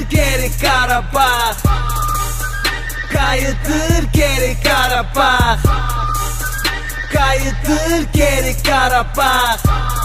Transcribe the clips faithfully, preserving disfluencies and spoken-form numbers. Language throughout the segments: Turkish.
geri Karabağ. Kayıdır geri Karabağ. Kayıdır geri Karabağ.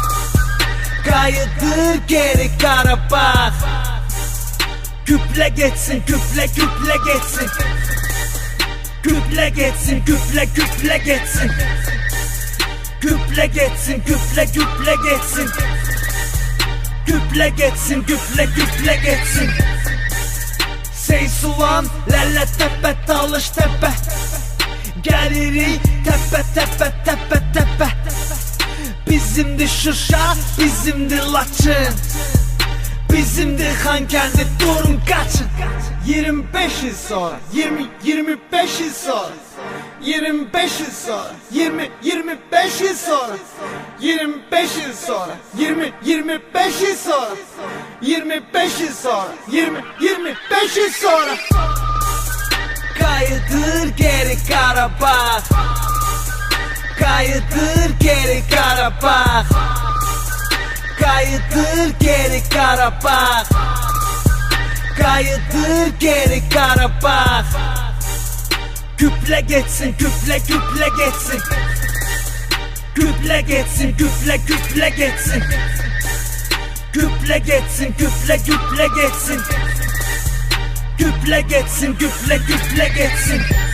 Kayıdır geri Karabağ. Küple geçsin, küple küple geçsin. Küple geçsin, küple küple geçsin. Küple geçsin, küple küple geçsin. Küple geçsin, küple küple geçsin. Seysulan, lele tepe, talış tepe. Geliri tepe tepe tepe tepe. Bizimdi Şuşa, bizimdi Laçın. Bizimdi Xankəndi, durun kaçın. Yirmi beş yıl sonra, yirmi yirmi beş yıl sonra, yirmi beş yıl sonra, yirmi yirmi beş yıl sonra, yirmi beş yıl sonra, yirmi yirmi beş yıl sonra, yirmi beş yıl sonra, yirmi yirmi beş yıl sonra. Kayıdır geri Karabağ. Kayıdır geri Karabağ. Kayıdır geri Karabağ. Kayıdır geri Karabağ. Küple geçsin, küple küple geçsin. Küple geçsin, küple küple geçsin. Küple geçsin, küple küple geçsin. Küple geçsin, küple küple geçsin.